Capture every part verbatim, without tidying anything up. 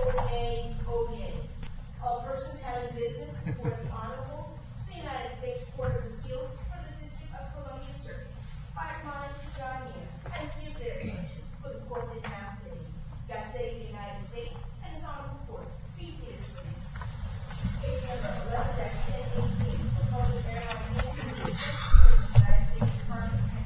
Oyez, oyez. All persons having business before the Honorable, the United States Court of Appeals for the District of Columbia Circuit, I admonish to draw near and give their attention, for the court is now sitting. God save the United States and His Honorable Court. Be seated, please. Case number eleven dash ten eighteen, Republic Airlines United States Department of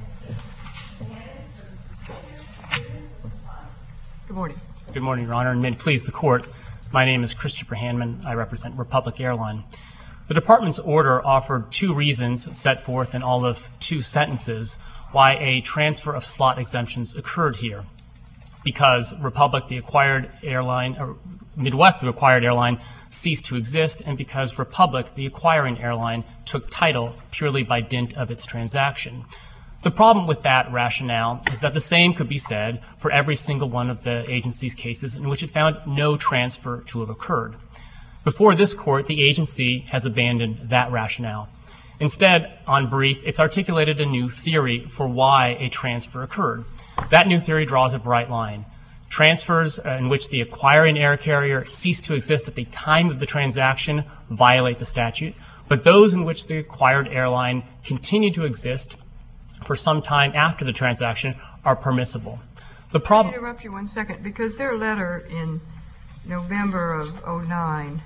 Good morning. Good morning, Your Honor, and may it please the Court. My name is Christopher Hanman. I represent Republic Airline. The Department's order offered two reasons set forth in all of two sentences why a transfer of slot exemptions occurred here. Because Republic, the acquired airline, or Midwest, the acquired airline, ceased to exist, and because Republic, the acquiring airline, took title purely by dint of its transaction. The problem with that rationale is that the same could be said for every single one of the agency's cases in which it found no transfer to have occurred. Before this Court, the agency has abandoned that rationale. Instead, on brief, it's articulated a new theory for why a transfer occurred. That new theory draws a bright line. Transfers in which the acquiring air carrier ceased to exist at the time of the transaction violate the statute, but those in which the acquired airline continue to exist for some time after the transaction are permissible. The problem. Let me interrupt you one second, because their letter in November of oh nine,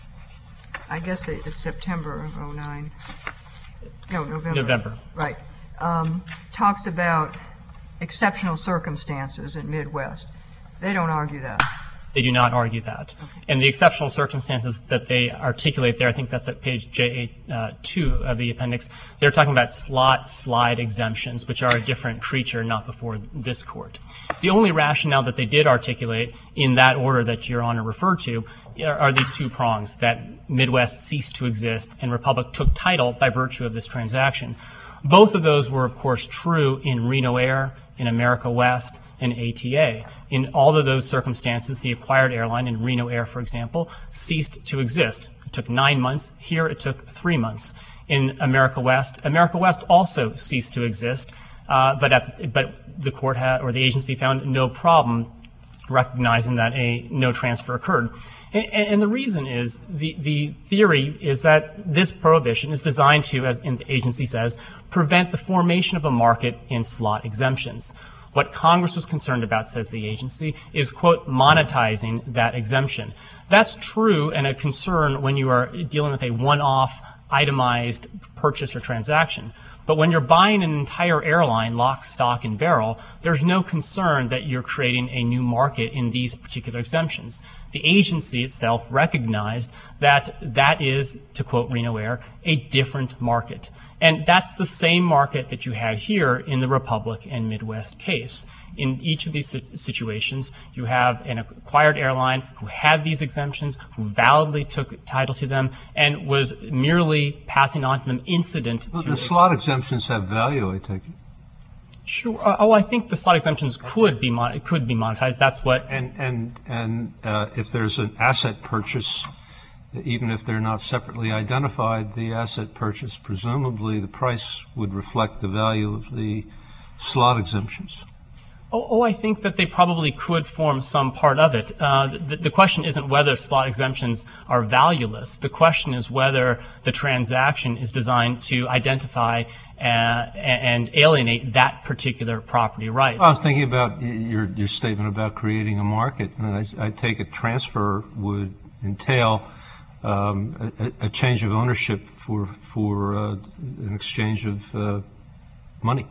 I guess it's September of oh nine. No, November. November. Right. Um, talks about exceptional circumstances in Midwest. They don't argue that. They do not argue that. Okay. And the exceptional circumstances that they articulate there, I think that's at page J two of the appendix, they're talking about slot slide exemptions, which are a different creature, not before this Court. The only rationale that they did articulate in that order that Your Honor referred to are, are these two prongs, that Midwest ceased to exist and Republic took title by virtue of this transaction. Both of those were, of course, true in Reno Air, in America West, and A T A. In all of those circumstances, the acquired airline in Reno Air, for example, ceased to exist. It took nine months. Here it took three months. In America West, America West also ceased to exist, uh, but, at the, but the court had, or the agency found no problem recognizing that a no transfer occurred. And, and the reason is, the, the theory is that this prohibition is designed to, as the agency says, prevent the formation of a market in slot exemptions. What Congress was concerned about, says the agency, is, quote, monetizing that exemption. That's true and a concern when you are dealing with a one-off itemized purchase or transaction. But when you're buying an entire airline, lock, stock, and barrel, there's no concern that you're creating a new market in these particular exemptions. The agency itself recognized that that is, to quote Reno Air, a different market. And that's the same market that you had here in the Republic and Midwest case. In each of these situations, you have an acquired airline who had these exemptions, who validly took title to them, and was merely passing on to them incident well, to the slot exemptions have value, I take it. Sure. Oh, I think the slot exemptions could be mon- could be monetized. That's what. And and and uh, if there's an asset purchase, even if they're not separately identified, the asset purchase, presumably the price would reflect the value of the slot exemptions. Oh, oh, I think that they probably could form some part of it. Uh, the, the question isn't whether slot exemptions are valueless. The question is whether the transaction is designed to identify uh, and alienate that particular property right. Well, I was thinking about your, your statement about creating a market. And I, I take it transfer would entail um, a, a change of ownership for, for uh, an exchange of uh, money.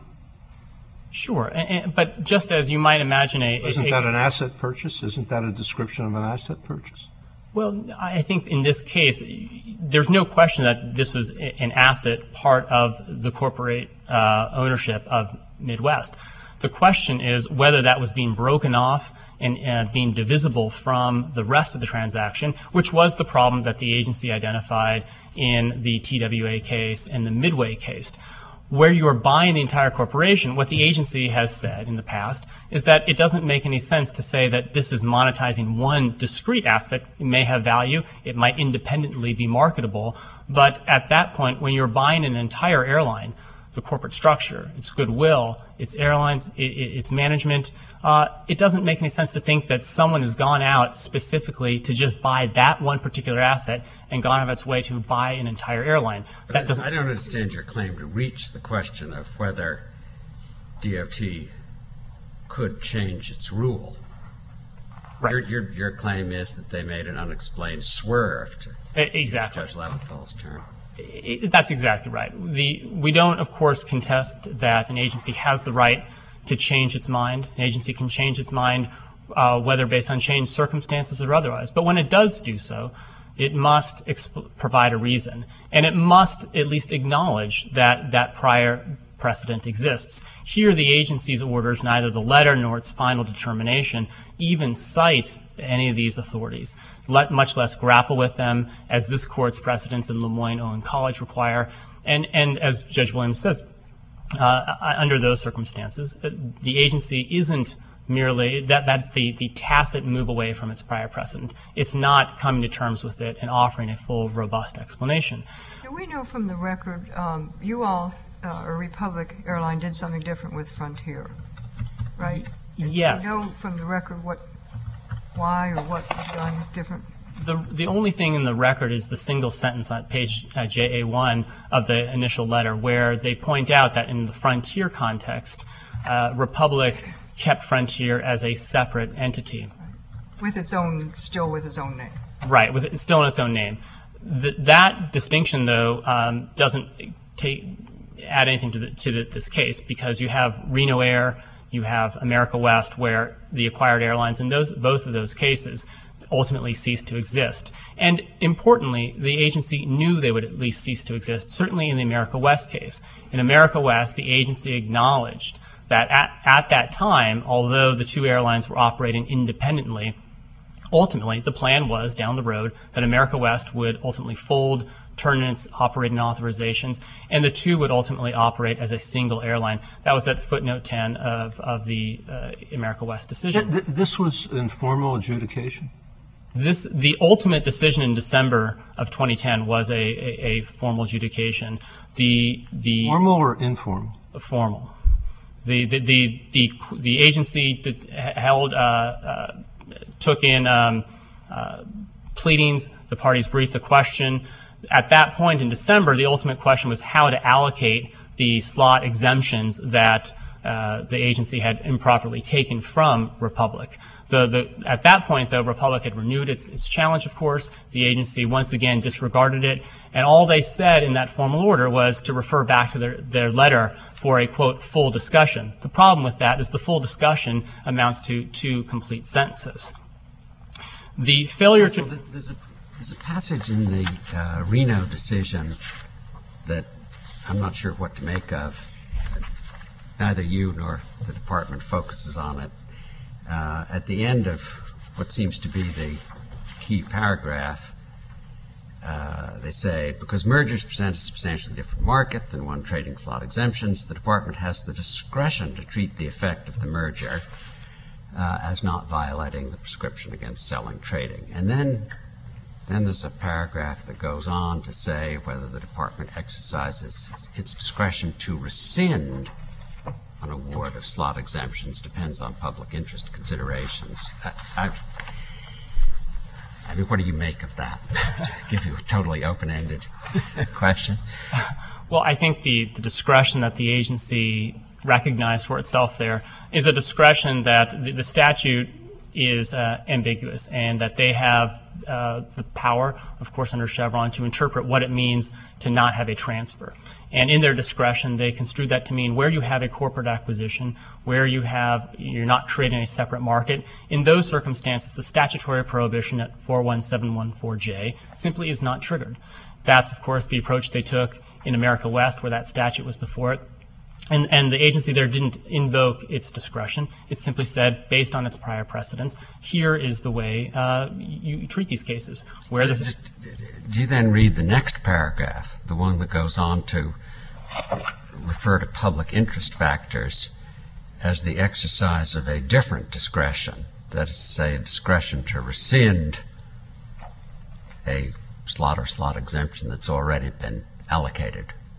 Sure, and, and, but just as you might imagine a... Isn't a, that an asset purchase? Isn't that a description of an asset purchase? Well, I think in this case, there's no question that this was an asset, part of the corporate uh, ownership of Midwest. The question is whether that was being broken off and uh, being divisible from the rest of the transaction, which was the problem that the agency identified in the T W A case and the Midway case. Where you are buying the entire corporation, what the agency has said in the past is that it doesn't make any sense to say that this is monetizing one discrete aspect. It may have value. It might independently be marketable. But at that point, when you're buying an entire airline, the corporate structure, its goodwill, its airlines, i- i- its management, uh, it doesn't make any sense to think that someone has gone out specifically to just buy that one particular asset and gone out of its way to buy an entire airline. That doesn't. I don't understand your claim to reach the question of whether D O T could change its rule. Right. Your, your, your claim is that they made an unexplained swerve, to E- Exactly. Judge Leventhal's term. I- That's exactly right. The, we don't, of course, contest that an agency has the right to change its mind. An agency can change its mind, uh, whether based on changed circumstances or otherwise. But when it does do so, it must exp- provide a reason, and it must at least acknowledge that that prior precedent exists. Here, the agency's orders, neither the letter nor its final determination, even cite any of these authorities, let, much less grapple with them, as this court's precedents in Lemoyne-Owen College require. And, and as Judge Williams says, uh, under those circumstances, the agency isn't merely, that, that's the, the tacit move away from its prior precedent. It's not coming to terms with it and offering a full, robust explanation. Do we know from the record, um, you all, uh, or Republic Airline did something different with Frontier, right? Yes. Do you know from the record what, why or what was done different? The, the only thing in the record is the single sentence on page uh, J A one of the initial letter, where they point out that in the Frontier context, uh, Republic kept Frontier as a separate entity. With its own, still with its own name. Right, with it still in its own name. Th- that distinction, though, um, doesn't take, add anything to, the, to the, this case, because you have Reno Air, you have America West, where the acquired airlines in those, both of those cases ultimately ceased to exist. And importantly, the agency knew they would at least cease to exist, certainly in the America West case. In America West, the agency acknowledged that at, at that time, although the two airlines were operating independently, ultimately the plan was down the road that America West would ultimately fold, turn in its operating authorizations, and the two would ultimately operate as a single airline. That was at footnote ten of, of the uh, America West decision. Th- th- This was informal adjudication? This, the ultimate decision in December of twenty ten was a, a, a formal adjudication. The, the Formal or informal? formal. The, the, the, the, the agency did, held, uh, uh, took in um, uh, pleadings, the parties briefed the question. At that point in December, the ultimate question was how to allocate the slot exemptions that uh, the agency had improperly taken from Republic. The, the, at that point, though, Republic had renewed its, its challenge, of course. The agency once again disregarded it, and all they said in that formal order was to refer back to their, their letter for a, quote, full discussion. The problem with that is the full discussion amounts to two complete sentences. The failure to... So there's a, there's a passage in the uh, Reno decision that I'm not sure what to make of. Neither you nor the department focuses on it. Uh, at the end of what seems to be the key paragraph, uh, they say, because mergers present a substantially different market than one trading slot exemptions, the department has the discretion to treat the effect of the merger uh, as not violating the prescription against selling trading. And then, then there's a paragraph that goes on to say whether the department exercises its discretion to rescind an award of slot exemptions depends on public interest considerations. I, I, I mean, what do you make of that? To give you a totally open-ended question. Well, I think the, the discretion that the agency recognized for itself there is a discretion that the, the statute is uh, ambiguous, and that they have uh, the power, of course, under Chevron, to interpret what it means to not have a transfer. And in their discretion, they construe that to mean where you have a corporate acquisition, where you have, you're not creating a separate market. In those circumstances, the statutory prohibition at four one seven one four J simply is not triggered. That's, of course, the approach they took in America West, where that statute was before it. And, and the agency there didn't invoke its discretion. It simply said, based on its prior precedents, here is the way uh, you, you treat these cases. Where there's a, Do you then read the next paragraph, the one that goes on to refer to public interest factors as the exercise of a different discretion, that is to say, a discretion to rescind a slot or slot exemption that's already been allocated?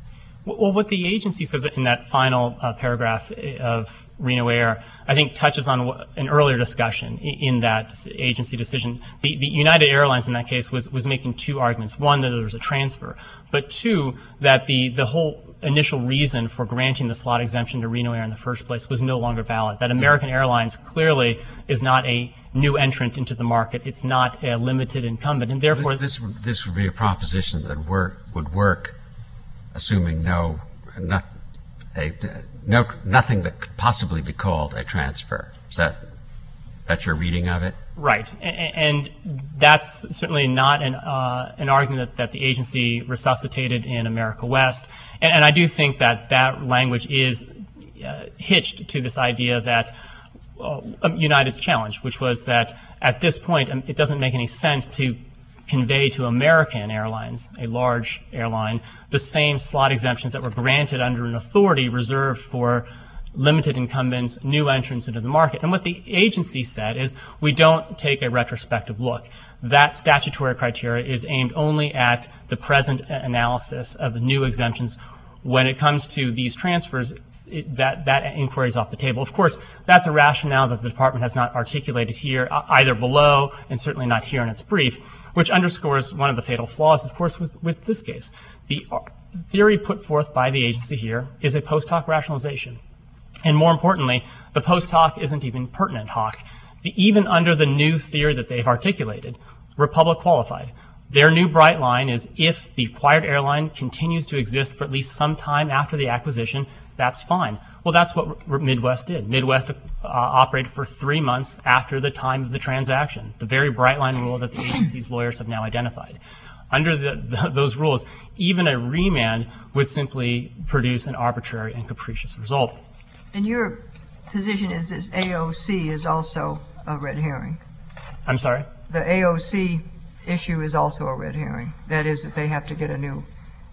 Well, what the agency says in that final uh, paragraph of Reno Air, I think touches on what, an earlier discussion in, in that agency decision. The, the United Airlines in that case was, was making two arguments. One, that there was a transfer, but two, that the, the whole initial reason for granting the slot exemption to Reno Air in the first place was no longer valid. That American Airlines clearly is not a new entrant into the market. It's not a limited incumbent, and therefore This, this, this would be a proposition that work, would work assuming no, not a, no, nothing that could possibly be called a transfer. Is that, that's your reading of it? right, A- and that's certainly not an uh, an argument that, that the agency resuscitated in America West, and, and I do think that that language is uh, hitched to this idea that uh, United's challenge, which was that at this point um, it doesn't make any sense to convey to American Airlines, a large airline, the same slot exemptions that were granted under an authority reserved for limited incumbents, new entrants into the market. And what the agency said is we don't take a retrospective look. That statutory criteria is aimed only at the present analysis of the new exemptions. When it comes to these transfers, it, that, that inquiry is off the table. Of course, that's a rationale that the Department has not articulated here, either below and certainly not here in its brief, which underscores one of the fatal flaws, of course, with, with this case. The theory put forth by the agency here is a post hoc rationalization. And more importantly, the post hoc isn't even pertinent hoc. The, even under the new theory that they've articulated, Republic qualified. Their new bright line is if the acquired airline continues to exist for at least some time after the acquisition, that's fine. Well, that's what Midwest did. Midwest uh, operated for three months after the time of the transaction, the very bright line rule that the agency's lawyers have now identified. Under the, the, those rules, even a remand would simply produce an arbitrary and capricious result. And your position is this A O C is also a red herring. I'm sorry? The A O C issue is also a red herring. That is, that they have to get a new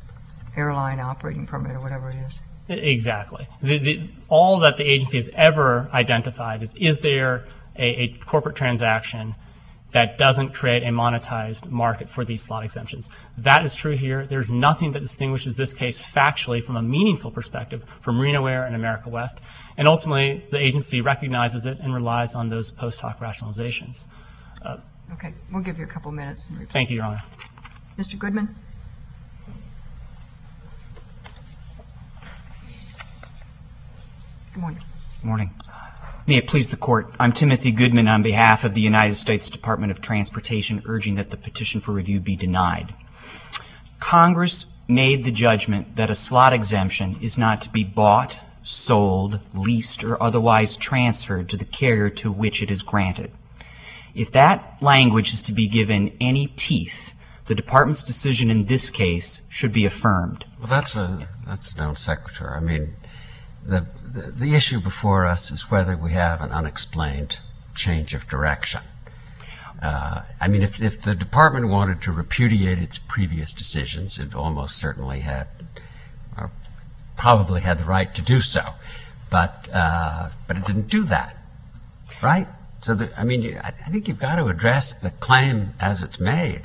airline operating permit or whatever it is. Exactly. The, the, all that the agency has ever identified is, is there a, a corporate transaction that doesn't create a monetized market for these slot exemptions? That is true here. There's nothing that distinguishes this case factually from a meaningful perspective from Reno Air and America West. And ultimately, the agency recognizes it and relies on those post hoc rationalizations. Uh, Okay, we'll give you a couple minutes. thank you, Your Honor. Mister Goodman? Good morning. Morning. May it please the Court, I'm Timothy Goodman on behalf of the United States Department of Transportation, urging that the petition for review be denied. Congress made the judgment that a slot exemption is not to be bought, sold, leased, or otherwise transferred to the carrier to which it is granted. If that language is to be given any teeth, the Department's decision in this case should be affirmed. Well, that's a that's a non sequitur. I mean, the, the the issue before us is whether we have an unexplained change of direction. Uh, I mean, if if the Department wanted to repudiate its previous decisions, it almost certainly had, or probably had the right to do so, but uh, but it didn't do that, right? So, the, I mean, I think you've got to address the claim as it's made.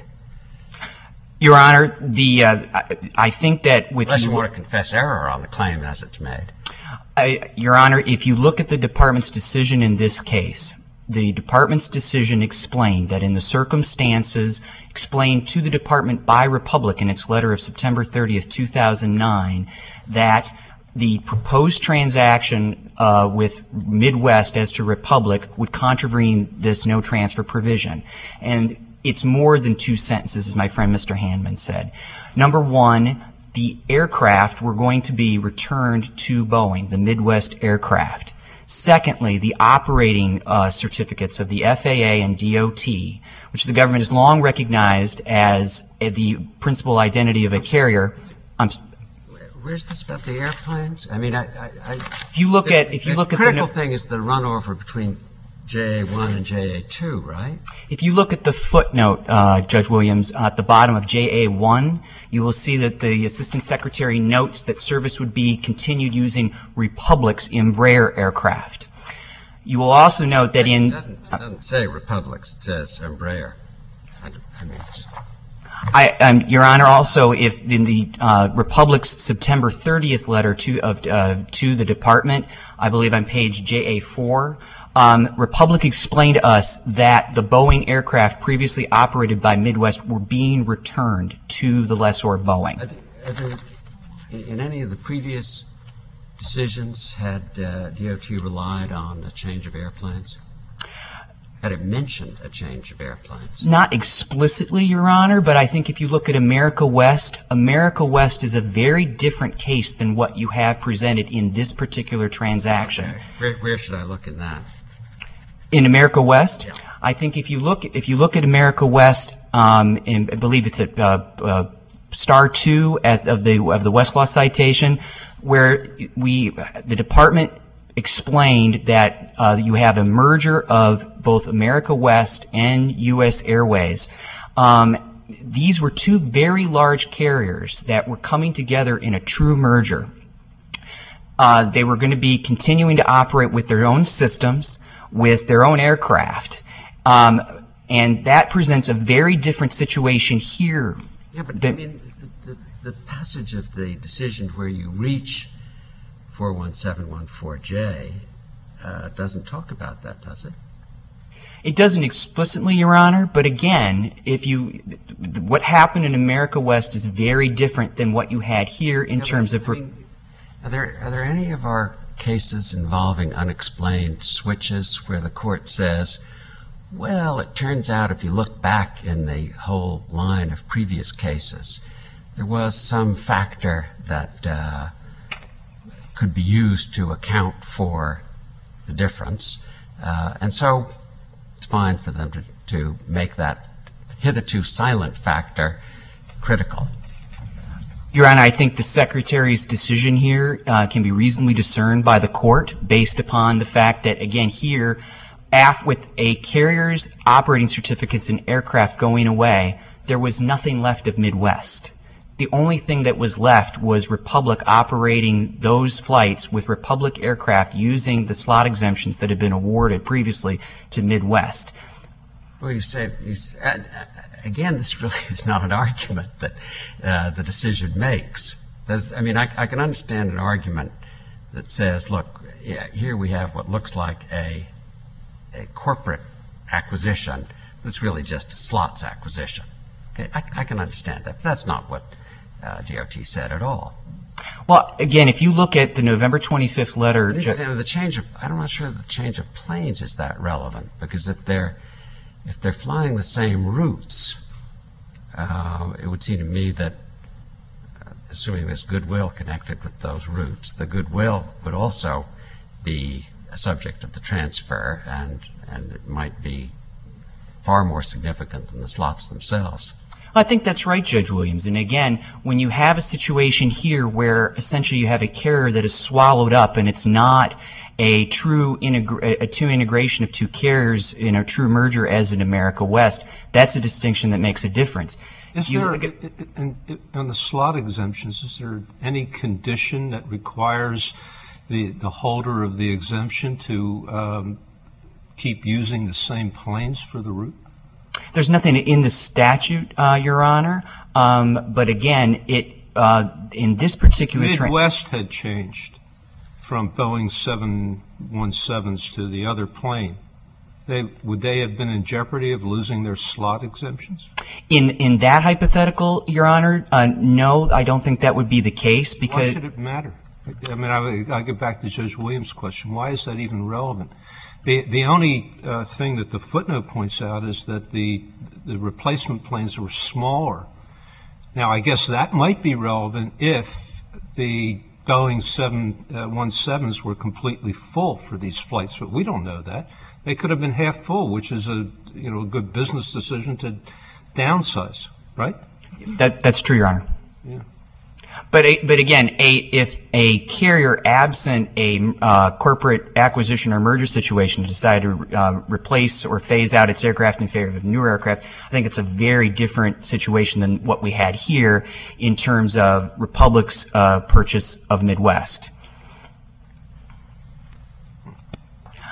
Your Honor, the uh, I, I think that with Unless you you, want to confess error on the claim as it's made. I, Your Honor, if you look at the Department's decision in this case, the Department's decision explained that in the circumstances explained to the Department by Republic in its letter of September thirtieth, two thousand nine, that the proposed transaction uh, with Midwest as to Republic would contravene this no transfer provision. And it's more than two sentences, as my friend Mister Handman said. Number one, the aircraft were going to be returned to Boeing, the Midwest aircraft. Secondly, the operating uh, certificates of the F A A and D O T, which the government has long recognized as uh, the principal identity of a carrier. Um, Where's this about the airplanes? I mean, I, I, I if you look the, at if you the look at critical the thing is the runover between J A one and J A two, right? If you look at the footnote, uh, Judge Williams, at the bottom of J A one, you will see that the Assistant Secretary notes that service would be continued using Republic's Embraer aircraft. You will also note that in... It doesn't, it doesn't say Republic's, it says Embraer. I, I mean, it's just... I, um, Your Honor, also, if in the uh, Republic's September thirtieth letter to of uh, to the Department, I believe on page J A four, um, Republic explained to us that the Boeing aircraft previously operated by Midwest were being returned to the lessor Boeing. Are there, are there, in any of the previous decisions, had uh, D O T relied on a change of airplanes? Had it mentioned a change of airplanes? Not explicitly, Your Honor, but I think if you look at America West, America West is a very different case than what you have presented in this particular transaction. Okay. Where, where should I look in that? In America West, Yeah. I think if you look if you look at America West, um, in, I believe it's at uh, uh, star two at, of the of the Westlaw citation, where we the department explained that uh, you have a merger of both America West and U S Airways. Um, these were two very large carriers that were coming together in a true merger. Uh, they were going to be continuing to operate with their own systems, with their own aircraft. Um, and that presents a very different situation here. Yeah, but I than- mean, the, the, the passage of the decision where you reach four one seven one four J uh, doesn't talk about that, does it? It doesn't explicitly, Your Honor, but again, if you, what happened in America West is very different than what you had here in Yeah, terms but, of. I re- mean, are there are there any of our cases involving unexplained switches where the court says, well, it turns out if you look back in the whole line of previous cases, there was some factor that uh, could be used to account for the difference, uh, and so it's fine for them to, to make that hitherto silent factor critical. Your Honor, I think the Secretary's decision here uh, can be reasonably discerned by the court based upon the fact that, again, here, af- with a carrier's operating certificates and aircraft going away, there was nothing left of Midwest. The only thing that was left was Republic operating those flights with Republic aircraft using the slot exemptions that had been awarded previously to Midwest. Well, you say, you say uh, again, this really is not an argument that uh, the decision makes. There's, I mean, I, I can understand an argument that says, look, yeah, here we have what looks like a, a corporate acquisition, but it's really just a slots acquisition. Okay, I, I can understand that, but that's not what uh, D O T said at all. Well, again, if you look at the November twenty-fifth letter, But Ju- it's, you know, the change of, I'm not sure the change of planes is that relevant, because if they're if they're flying the same routes, uh, it would seem to me that, uh, assuming there's goodwill connected with those routes, the goodwill would also be a subject of the transfer, and and it might be far more significant than the slots themselves. I think that's right, Judge Williams. And again, when you have a situation here where essentially you have a carrier that is swallowed up and it's not a true integra- a true integration of two carriers in a true merger as in America West, that's a distinction that makes a difference. Is You- there, in- in- on the slot exemptions, is there any condition that requires the, the holder of the exemption to um, keep using the same planes for the route? There's nothing in the statute, uh, Your Honor, um, but again, it uh, in this particular tra- Midwest had changed from Boeing seven one sevens to the other plane. They, would they have been in jeopardy of losing their slot exemptions? in in that hypothetical, Your Honor, uh, no, I don't think that would be the case Why because should it matter? I mean, I, I get back to Judge Williams' question. Why is that even relevant? The the only uh, thing that the footnote points out is that the the replacement planes were smaller. Now, I guess that might be relevant if the Boeing seven one sevens were completely full for these flights, but we don't know that. They could have been half full, which is a you know a good business decision to downsize, right? that that's true, Your Honor. Yeah. But a, but again, a if a carrier absent a uh, corporate acquisition or merger situation decide to uh, replace or phase out its aircraft in favor of newer aircraft, I think it's a very different situation than what we had here in terms of Republic's uh, purchase of Midwest.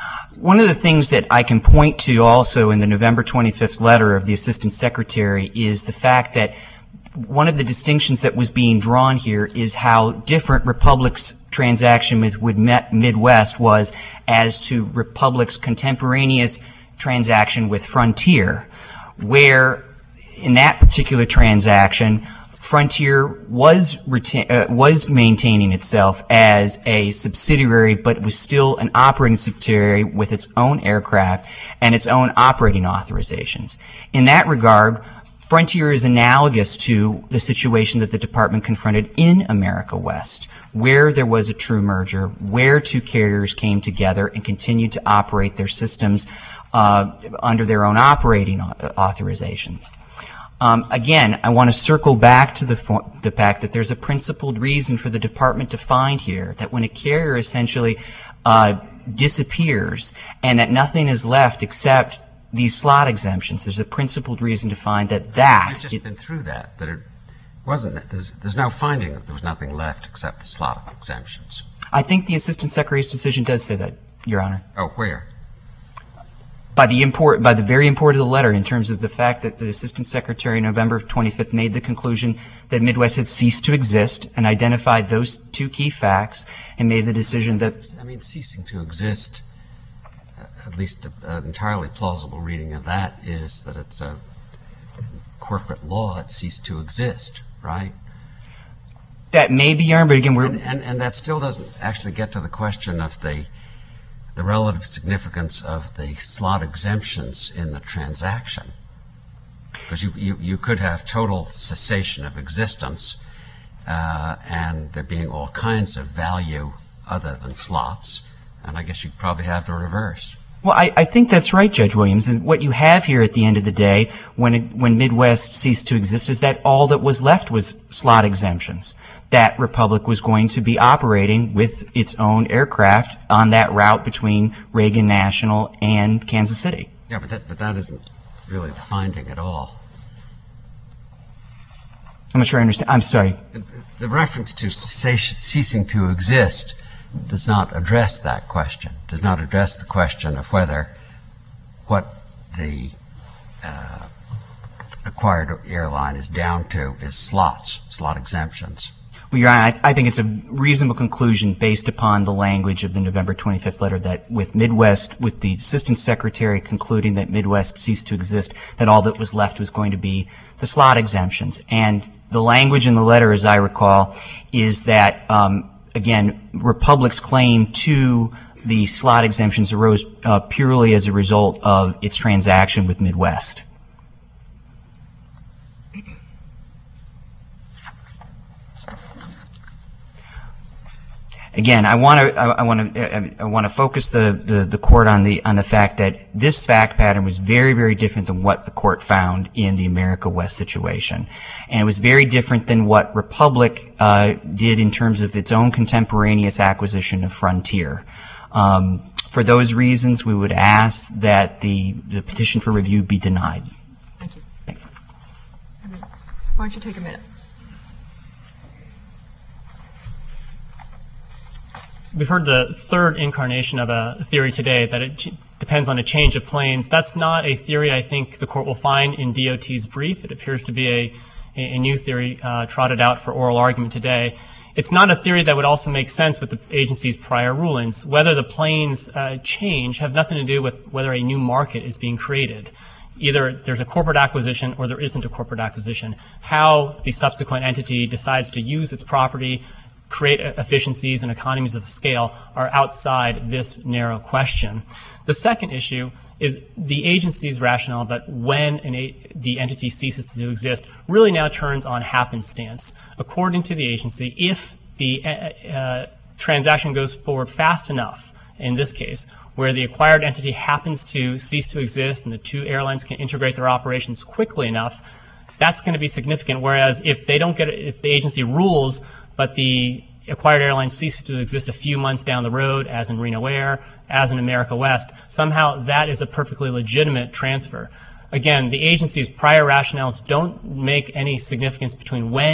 one of the things that I can point to also in the November twenty-fifth letter of the Assistant Secretary is the fact that one of the distinctions that was being drawn here is how different Republic's transaction with, with Midwest was as to Republic's contemporaneous transaction with Frontier, where in that particular transaction, Frontier was retain, uh, was maintaining itself as a subsidiary, but was still an operating subsidiary with its own aircraft and its own operating authorizations. In that regard, Frontier is analogous to the situation that the Department confronted in America West, where there was a true merger, where two carriers came together and continued to operate their systems uh, under their own operating authorizations. Um, again, I want to circle back to the, the fact that there's a principled reason for the Department to find here, that when a carrier essentially uh, disappears and that nothing is left except these slot exemptions, there's a principled reason to find that that... We've just been through that, that it wasn't, there's, there's no finding that there was nothing left except the slot exemptions. I think the Assistant Secretary's decision does say that, Your Honor. Oh, where? By the import, by the very import of the letter, in terms of the fact that the Assistant Secretary November twenty-fifth made the conclusion that Midwest had ceased to exist and identified those two key facts and made the decision that... I mean, ceasing to exist, at least an entirely plausible reading of that is that it's a corporate law that ceased to exist, right? That may be, Your Honor, but again, we're... And, and, and that still doesn't actually get to the question of the the relative significance of the slot exemptions in the transaction. Because you, you, you could have total cessation of existence uh, and there being all kinds of value other than slots, and I guess you'd probably have the reverse. Well, I, I think that's right, Judge Williams. And what you have here at the end of the day, when it, when Midwest ceased to exist, is that all that was left was slot exemptions. That Republic was going to be operating with its own aircraft on that route between Reagan National and Kansas City. Yeah, but that, but that isn't really the finding at all. I'm not sure I understand. I'm sorry. The reference to cessation, ceasing to exist does not address that question, does not address the question of whether what the uh, acquired airline is down to is slots, slot exemptions. Well, Your Honor, I, I think it's a reasonable conclusion based upon the language of the November twenty-fifth letter that with Midwest, with the Assistant Secretary concluding that Midwest ceased to exist, that all that was left was going to be the slot exemptions. And the language in the letter, as I recall, is that um, again, Republic's claim to the slot exemptions arose uh, purely as a result of its transaction with Midwest. Again, I want to I, I want to I want to focus the, the the court on the on the fact that this fact pattern was very very different than what the court found in the America West situation, and it was very different than what Republic uh, did in terms of its own contemporaneous acquisition of Frontier. Um, for those reasons, we would ask that the the petition for review be denied. Thank you. Thank you. Why don't you take a minute? We've heard the third incarnation of a theory today, that it depends on a change of planes. That's not a theory I think the court will find in D O T's brief. It appears to be a, a new theory uh, trotted out for oral argument today. It's not a theory that would also make sense with the agency's prior rulings. Whether the planes uh, change have nothing to do with whether a new market is being created. Either there's a corporate acquisition or there isn't a corporate acquisition. How the subsequent entity decides to use its property, create efficiencies and economies of scale are outside this narrow question. The second issue is the agency's rationale that when an a, the entity ceases to exist really now turns on happenstance. According to the agency, if the uh, uh, transaction goes forward fast enough, in this case, where the acquired entity happens to cease to exist and the two airlines can integrate their operations quickly enough, that's going to be significant. Whereas if they don't get it, if the agency rules, but the acquired airline ceases to exist a few months down the road, as in Reno Air, as in America West, somehow that is a perfectly legitimate transfer. Again, the agency's prior rationales don't make any significance between when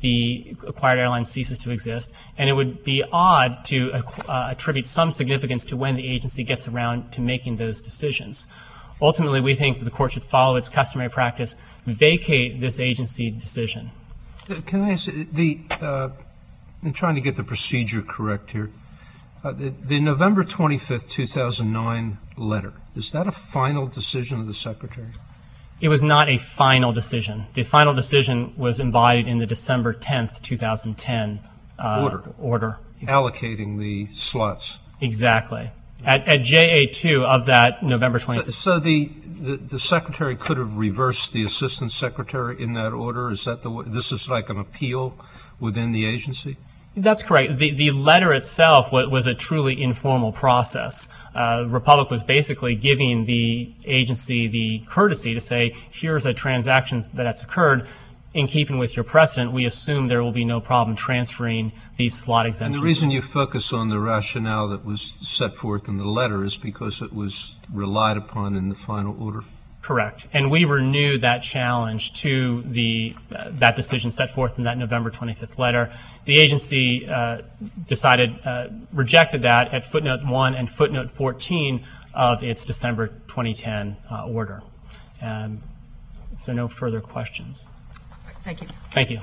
the acquired airline ceases to exist, and it would be odd to uh, attribute some significance to when the agency gets around to making those decisions. Ultimately, we think that the court should follow its customary practice, vacate this agency decision. Can I ask, the, uh, I'm trying to get the procedure correct here. Uh, the, the November twenty-fifth, two thousand nine letter, is that a final decision of the Secretary? It was not a final decision. The final decision was embodied in the December tenth, two thousand ten uh, Order. order. Allocating the slots. Exactly. At, at J A two of that November So, twenty-fifth. so the, the, the Secretary could have reversed the Assistant Secretary in that order? Is that the way, this is like an appeal within the agency? That's correct. The, the letter itself was, was a truly informal process. Uh, Republic was basically giving the agency the courtesy to say, here's a transaction that's occurred. In keeping with your precedent, we assume there will be no problem transferring these slot And exemptions. the reason you focus on the rationale that was set forth in the letter is because it was relied upon in the final order? Correct. And we renew that challenge to the uh, that decision set forth in that November twenty-fifth letter. The agency uh, decided, uh, rejected that at footnote one and footnote fourteen of its December twenty ten uh, order. Um, so no further questions. Thank you. Thank you.